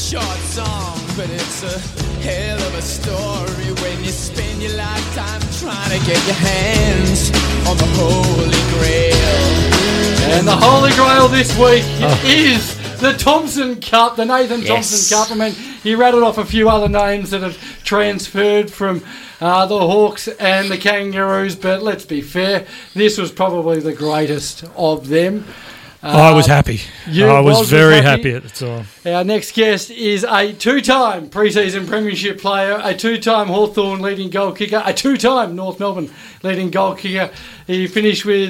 short song, but it's a hell of a story when you spend your lifetime trying to get your hands on the Holy Grail. And the Holy Grail this week is the Thompson Cup, the Nathan Thompson Cup. I mean, he rattled off a few other names that have transferred from the Hawks and the Kangaroos, but let's be fair, this was probably the greatest of them. I was happy. I was very happy at the time. Our next guest is a two-time pre-season premiership player, a two-time Hawthorn leading goal kicker, a two-time North Melbourne leading goal kicker. He finished with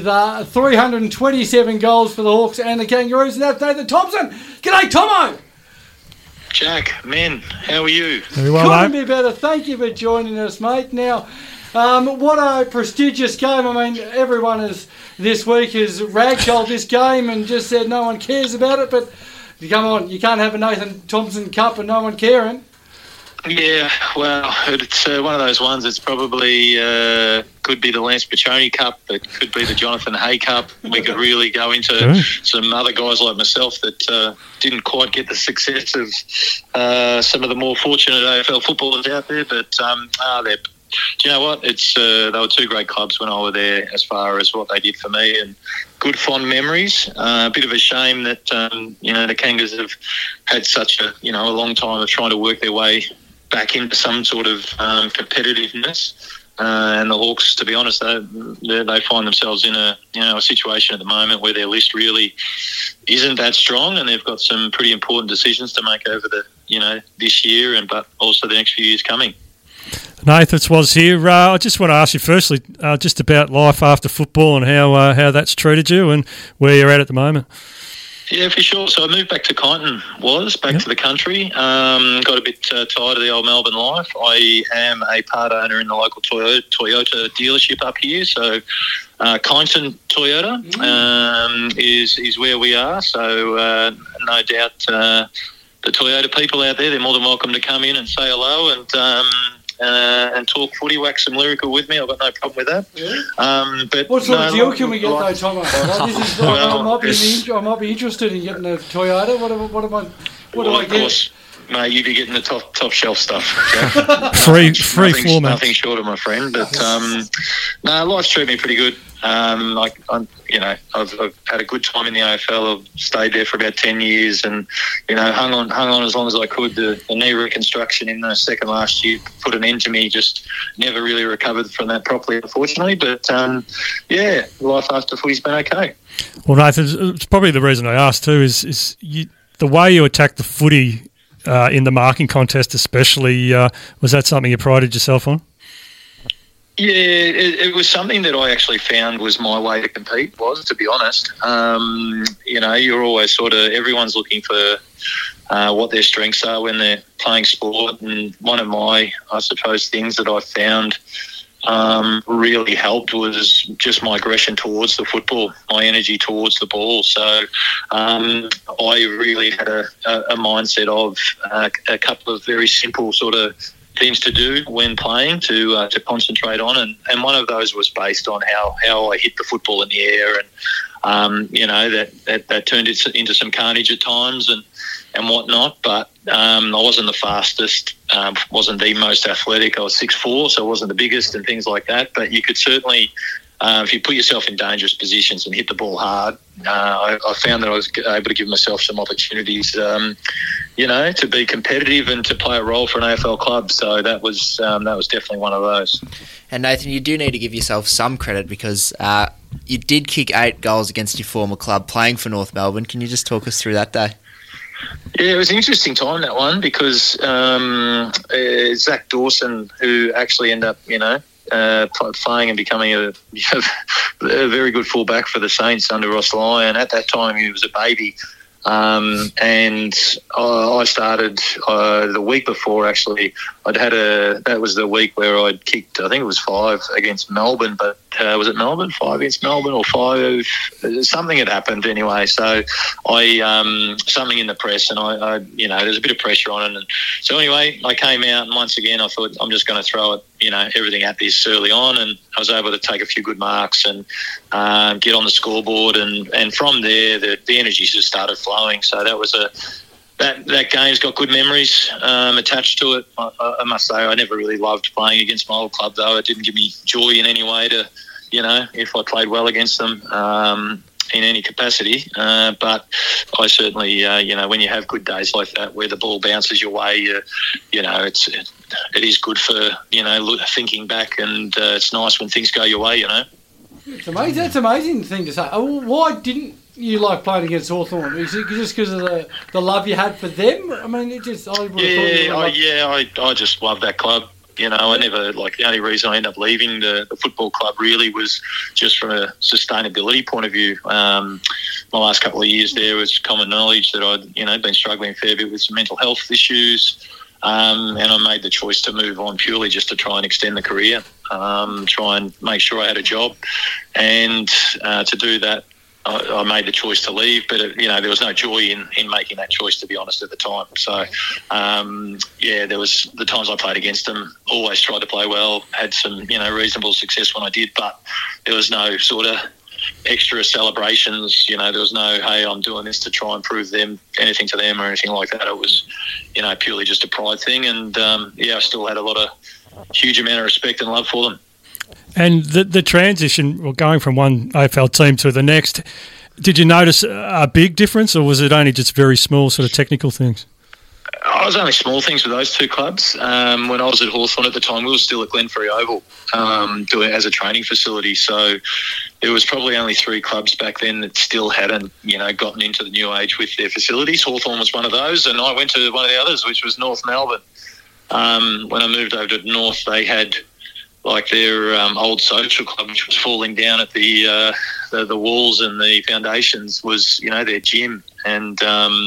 327 goals for the Hawks and the Kangaroos, and that's Nathan Thompson. G'day, Tomo! Jack, man, how are you? Very well, Couldn't mate. be better. Thank you for joining us, mate. Now, what a prestigious game. I mean, everyone this week has ragdolled this game and just said no one cares about it, but come on, you can't have a Nathan Thompson Cup and no one caring. Yeah, well, it's one of those ones. It's probably could be the Lance Piccioni Cup. It could be the Jonathan Hay Cup. We could really go into some other guys like myself that didn't quite get the success of some of the more fortunate AFL footballers out there. But do you know what? It's they were two great clubs when I was there as far as what they did for me, and good fond memories. A bit of a shame that the Kangas have had such a long time of trying to work their way back into some sort of competitiveness. And the Hawks, to be honest, they find themselves in a situation at the moment where their list really isn't that strong, and they've got some pretty important decisions to make over this year but also the next few years coming. Nathan was here. I just want to ask you firstly just about life after football and how that's treated you and where you're at the moment. Yeah, for sure. So I moved back to Kyneton, to the country. Got a bit tired of the old Melbourne life. I am a part owner in the local Toyota dealership up here. So Kyneton Toyota is where we are. So no doubt the Toyota people out there, they're more than welcome to come in and say hello and talk footy, wax some lyrical with me. I've got no problem with that. Yeah. But what sort of deal can we get though, Tomo? I might be interested in getting a Toyota. What do I get? Of course, mate, you'd be getting the top shelf stuff. free format. Nothing short of my friend. But life's treated me pretty good. I've had a good time in the AFL. I've stayed there for about 10 years and, hung on as long as I could. The knee reconstruction in the second last year put an end to me. Just never really recovered from that properly, unfortunately. But, life after footy's been okay. Well, Nathan, it's probably the reason I asked too is the way you attacked the footy in the marking contest especially, was that something you prided yourself on? Yeah, it was something that I actually found was my way to compete, to be honest. You're always everyone's looking for what their strengths are when they're playing sport. And one of my, I suppose, things that I found really helped was just my aggression towards the football, my energy towards the ball. So I really had a mindset of a couple of very simple sort of things to do when playing to concentrate on, and one of those was based on how I hit the football in the air, and that turned into some carnage at times and whatnot. But I wasn't the fastest, wasn't the most athletic. I was 6'4", so I wasn't the biggest and things like that. But you could certainly, if you put yourself in dangerous positions and hit the ball hard, I found that I was able to give myself some opportunities, to be competitive and to play a role for an AFL club. So that was definitely one of those. And Nathan, you do need to give yourself some credit because you did kick 8 goals against your former club playing for North Melbourne. Can you just talk us through that day? Yeah, it was an interesting time, that one, because Zach Dawson, who actually ended up, playing and becoming a very good fullback for the Saints under Ross Lyon. At that time, he was a baby. And I started the week before, actually. That was the week where I'd kicked, I think it was 5 against Melbourne, but was it Melbourne? 5 against Melbourne or 5? Something had happened anyway. So something in the press, and I there's a bit of pressure on it. And so anyway, I came out, and once again, I thought I'm just going to throw it, everything at this early on, and I was able to take a few good marks and get on the scoreboard, and from there the energy just started flowing. So that was that game's got good memories attached to it. I must say, I never really loved playing against my old club, though. It didn't give me joy in any way to, if I played well against them in any capacity. But I certainly, when you have good days like that where the ball bounces your way, it is good for, thinking back, and it's nice when things go your way, It's amazing. That's an amazing thing to say. Why didn't you like playing against Hawthorn? Is it just because of the love you had for them? I mean, I just love that club. I never, the only reason I ended up leaving the football club really was just from a sustainability point of view. My last couple of years there was common knowledge that I'd, been struggling a fair bit with some mental health issues. And I made the choice to move on purely just to try and extend the career, try and make sure I had a job. And to do that, I made the choice to leave, but there was no joy in making that choice, to be honest, at the time. So, there was the times I played against them. Always tried to play well. Had some, reasonable success when I did, but there was no sort of extra celebrations. There was no, hey, I'm doing this to try and prove anything to them or anything like that. It was, purely just a pride thing, and I still had a huge amount of respect and love for them. And the transition, going from one AFL team to the next, did you notice a big difference, or was it only just very small sort of technical things? I was only small things with those two clubs. When I was at Hawthorn at the time, we were still at Glenferrie Oval doing it as a training facility. So there was probably only 3 clubs back then that still hadn't, gotten into the new age with their facilities. Hawthorn was one of those, and I went to one of the others, which was North Melbourne. When I moved over to North, they had their old social club, which was falling down at the walls, and the foundations was, their gym and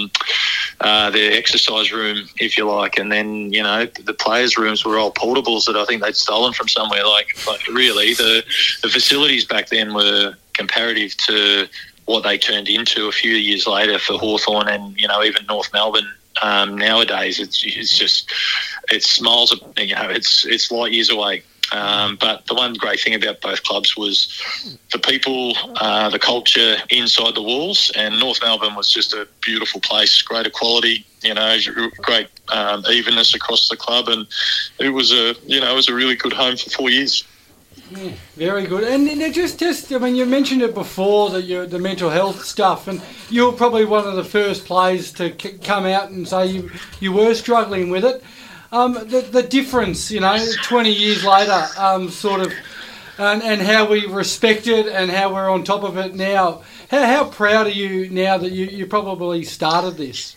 their exercise room, if you like. And then, the players' rooms were all portables that I think they'd stolen from somewhere. Really, the facilities back then were comparative to what they turned into a few years later for Hawthorn and, even North Melbourne. Nowadays, it's miles, it's light years away. But the one great thing about both clubs was the people, the culture inside the walls, and North Melbourne was just a beautiful place, great equality, great evenness across the club, and it was a really good home for 4 years. Yeah, very good. And just, I mean, you mentioned it before, that the mental health stuff, and you were probably one of the first players to come out and say you were struggling with it. The difference, 20 years later, and how we respect it and how we're on top of it now. How proud are you now that you probably started this?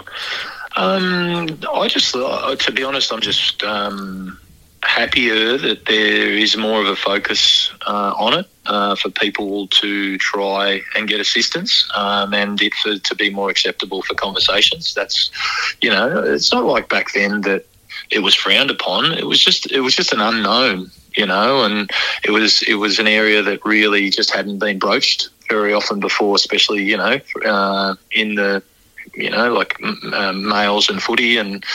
To be honest, I'm just happier that there is more of a focus on it for people to try and get assistance, and it to be more acceptable for conversations. That's, it's not like back then that it was frowned upon. It was just an unknown, and it was an area that really just hadn't been broached very often before, especially, in the, males and footy. And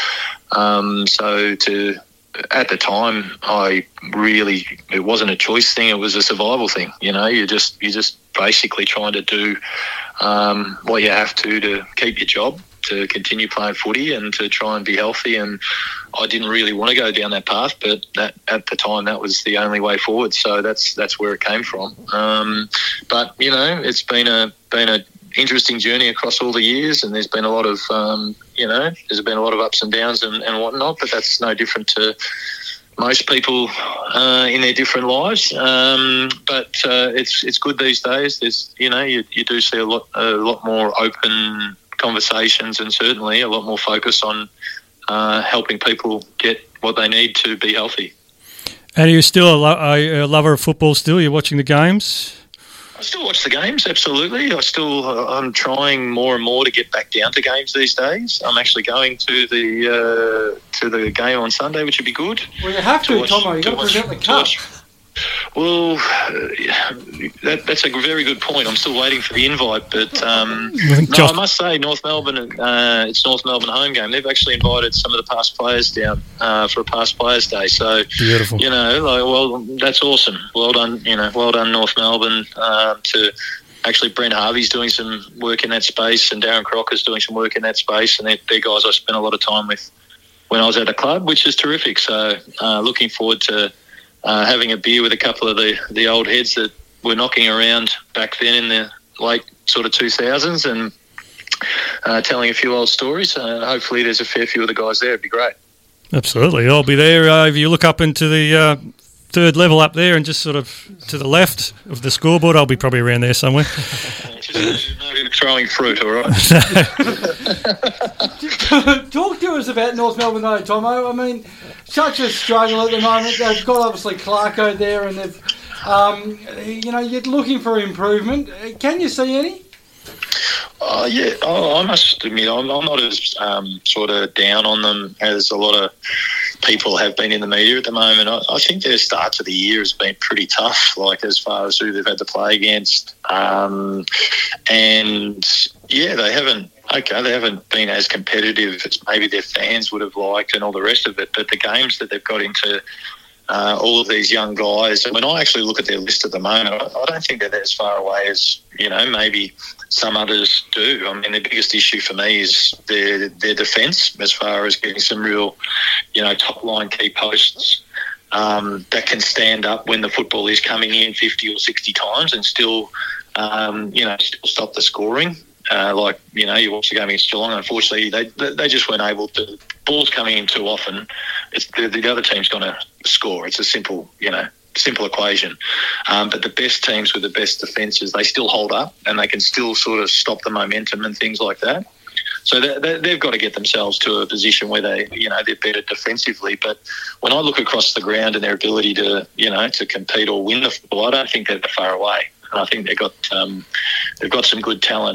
at the time, it wasn't a choice thing, it was a survival thing. You're just basically trying to do what you have to keep your job, to continue playing footy and to try and be healthy. And I didn't really want to go down that path, but at the time that was the only way forward. So that's where it came from. But it's been a interesting journey across all the years, and there's been a lot of there's been a lot of ups and downs and whatnot. But that's no different to most people in their different lives. But it's good these days. There's you do see a lot more open conversations, and certainly a lot more focus on helping people get what they need to be healthy. And are you still a lover of football still? You're watching the games? I still watch the games, absolutely. I'm trying more and more to get back down to games these days. I'm actually going to the game on Sunday, which would be good. Well, you have to, Tomo. You've got to present the cup. Well, that's a very good point. I'm still waiting for the invite, but I must say, North Melbourne, it's North Melbourne home game. They've actually invited some of the past players down for a past players' day. So, beautiful. Well, that's awesome. Well done, well done, North Melbourne, to actually Brent Harvey's doing some work in that space, and Darren Crocker's doing some work in that space, and they're guys I spent a lot of time with when I was at the club, which is terrific. So looking forward to having a beer with a couple of the old heads that were knocking around back then in the late sort of 2000s and telling a few old stories. Hopefully there's a fair few of the guys there. It'd be great. Absolutely. I'll be there. If you look up into the third level up there and just sort of to the left of the scoreboard, I'll be probably around there somewhere. Just no throwing fruit, all right? Talk to us about North Melbourne though, Tomo. I mean, such a struggle at the moment. They've got obviously Clarko there, and they've, you're looking for improvement. Can you see any? Yeah. I must admit, I'm not as sort of down on them as a lot of people have been in the media at the moment. I think their start to the year has been pretty tough, like as far as who they've had to play against. And yeah, they haven't been as competitive as maybe their fans would have liked and all the rest of it. But the games that they've got into, all of these young guys, when I actually look at their list at the moment, I don't think they're as far away as, maybe some others do. I mean, the biggest issue for me is their defence, as far as getting some real, top-line key posts that can stand up when the football is coming in 50 or 60 times and still stop the scoring. You watch the game against Geelong, unfortunately, they just weren't able to. Ball's coming in too often. The other team's going to score. It's a simple equation. But the best teams with the best defences, they still hold up and they can still sort of stop the momentum and things like that. So they've got to get themselves to a position where they're better defensively. But when I look across the ground and their ability to compete or win the football, I don't think they're that far away. And I think they've got some good talent.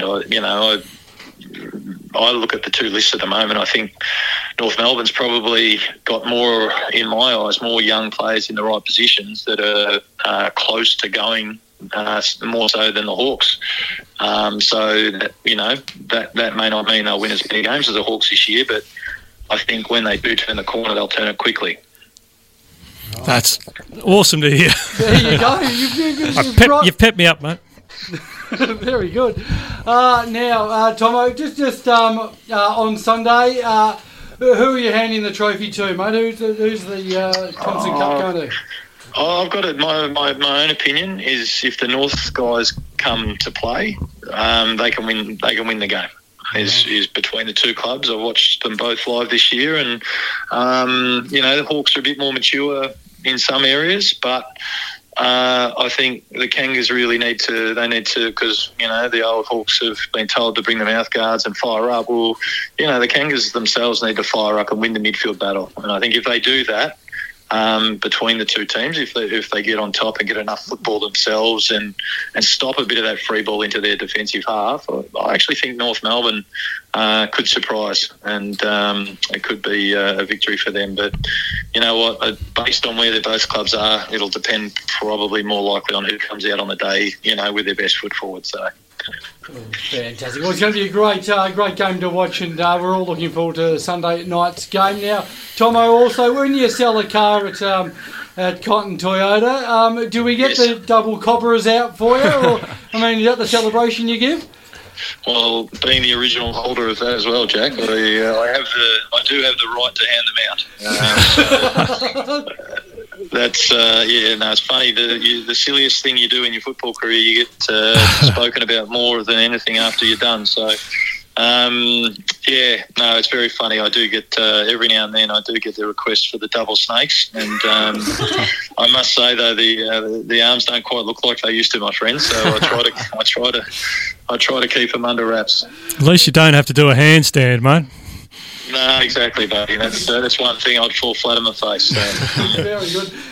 I look at the two lists at the moment. I think North Melbourne's probably got more, in my eyes, more young players in the right positions that are close to going more so than the Hawks. So that may not mean they'll win as many games as the Hawks this year, but I think when they do turn the corner, they'll turn it quickly. That's awesome to hear. There you go. You've pepped me up, mate. Very good. Now, Tomo, just on Sunday, who are you handing the trophy to, mate? Who's the Thompson Cup going to? I've got it. My own opinion is if the North guys come to play, they can win. They can win the game. Is between the two clubs. I've watched them both live this year, and the Hawks are a bit more mature in some areas, but I think the Kangas really need to, because, the old Hawks have been told to bring the mouth guards and fire up. Well, the Kangas themselves need to fire up and win the midfield battle. And I think if they do that, between the two teams, if they get on top and get enough football themselves and stop a bit of that free ball into their defensive half, I actually think North Melbourne could surprise, and it could be a victory for them. But you know what, based on where both clubs are, it'll depend probably more likely on who comes out on the day, with their best foot forward. So. Fantastic. Well, it's going to be a great game to watch, and we're all looking forward to Sunday night's game. Now, Tomo, also, when you sell a car at Cotton Toyota, do we get the double copperers out for you? Or, is that the celebration you give? Well, being the original holder of that as well, Jack, I do have the right to hand them out. That's it's funny. The silliest thing you do in your football career, you get spoken about more than anything after you're done. So, it's very funny. I do get every now and then I do get the request for the double snakes, and I must say though the arms don't quite look like they used to, my friends. So I try to keep them under wraps. At least you don't have to do a handstand, mate. No, exactly, buddy. That's one thing I'd fall flat on my face. So. Very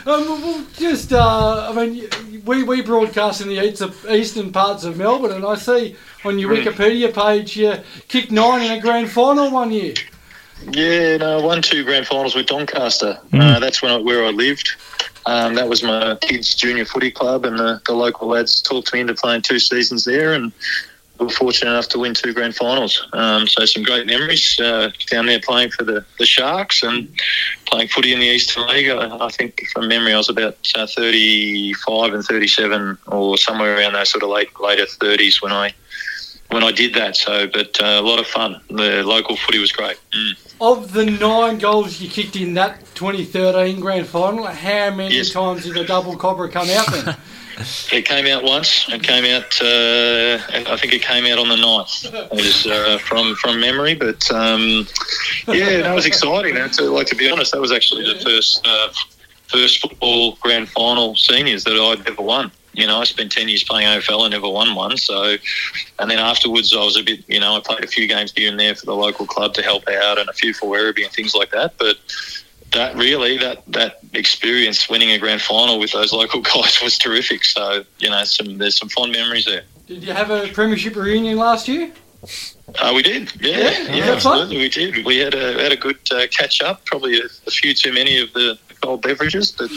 good. We broadcast in the eastern parts of Melbourne, and I see on your Wikipedia page you kicked 9 in a grand final one year. Yeah, no, won 2 grand finals with Doncaster. That's where I lived. That was my kids' junior footy club, and the local lads talked me into playing 2 seasons there, and were fortunate enough to win 2 grand finals. So some great memories down there playing for the Sharks and playing footy in the Eastern League. I think from memory I was about 35 and 37 or somewhere around those sort of later 30s when I did that. So, but a lot of fun. The local footy was great. Of the 9 goals you kicked in that 2013 grand final, how many times did the double cobra come out then? It came out once. It came out. I think it came out on the 9th. It was from memory, but that was exciting. To be honest, that was actually the first football grand final seniors that I'd ever won. You know, I spent 10 years playing AFL and never won one. So, and then afterwards, I was a bit. I played a few games here and there for the local club to help out, and a few for Werribee and things like that. But that experience, winning a grand final with those local guys, was terrific. So, there's some fond memories there. Did you have a premiership reunion last year? We did, yeah, absolutely, we did. We had a good catch up. Probably a few too many of the cold beverages, but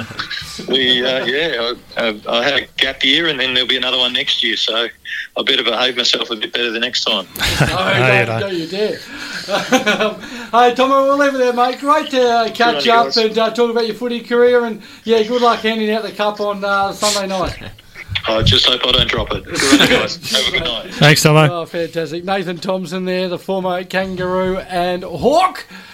I had a gap year, and then there'll be another one next year. So I better behave myself a bit better the next time. No, you dare. Hey, Tomo, we'll leave it there, mate. Great to catch up and talk about your footy career, and good luck handing out the cup on Sunday night. I just hope I don't drop it. Good on you guys. Have a good night. Thanks, Tomo. Oh, fantastic. Nathan Thompson there, the former Kangaroo and Hawk.